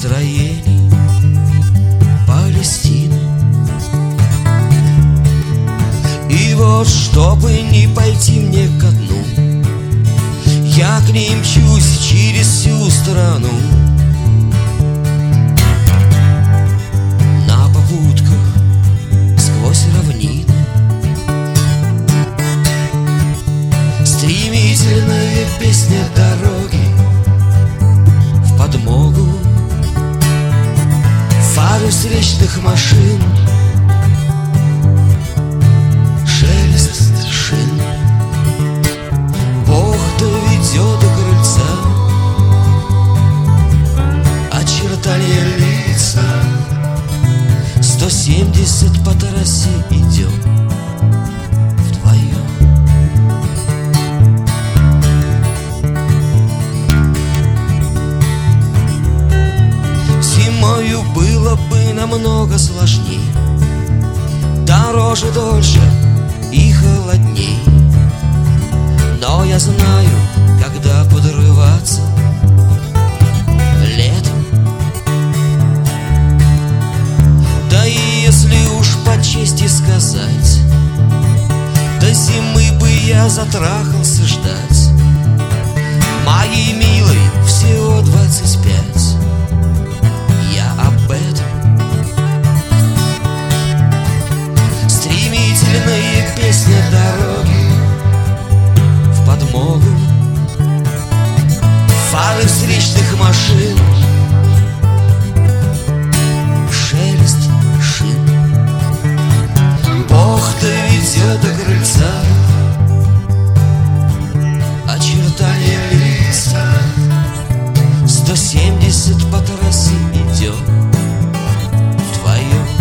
строений Палестины. И вот, чтобы не пойти мне ко дну, я к ней мчусь через всю страну. На попутках сквозь равнины, стремительная песня дороги в подмогу, фары встречных машин, шелест шин. Бог доведет до крыльца очертания лица. 170 по трассе идем вдвоем. Зимою было бы намного сложней, дороже, дольше и холодней. Но я знаю, когда подрываться летом. Да и если уж по чести сказать, до зимы бы я затрахался ждать. Моей милой всего 25, я об этом. Стремительная песня дороги в подмогу, фары встречных машин, шелест шин. Бог доведет до крыльца очертания лица. 170 по трассе идем вдвоем.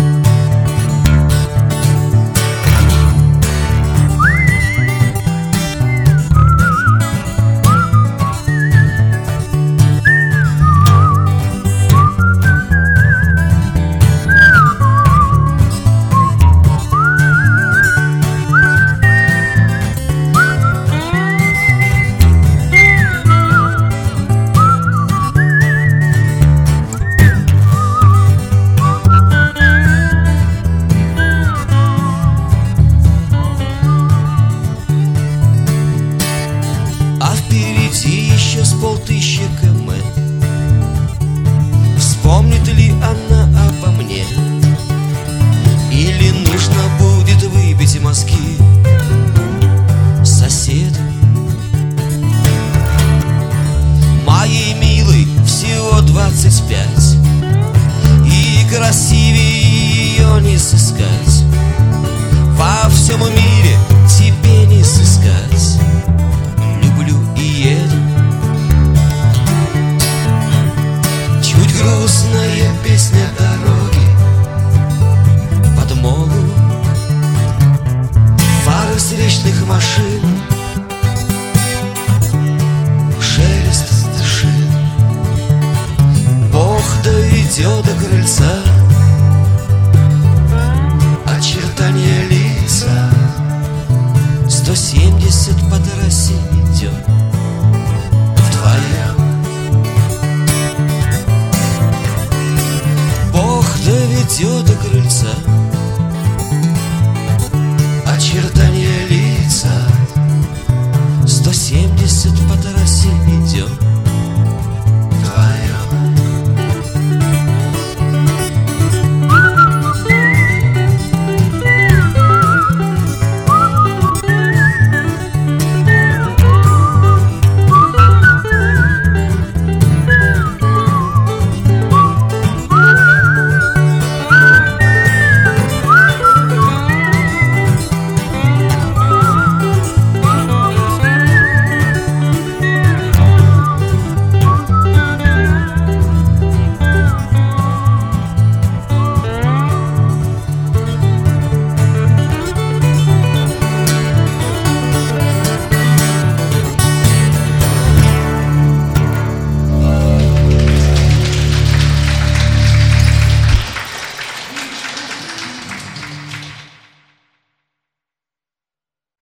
Еще с 5000 км. Вспомнит ли она обо мне? Или нужно будет выбить мозги соседу? Моей милой всего 25, и красивее ее не сыскать. Во всем мире тебе не сыскать. Люблю и еду. Чуть грустная песня дороги в подмогу, фары встречных машин, шелест шин. Бог доведет до крыльца очертания лица. 170 по трассе идем вдвоем. Бог доведет до крыльца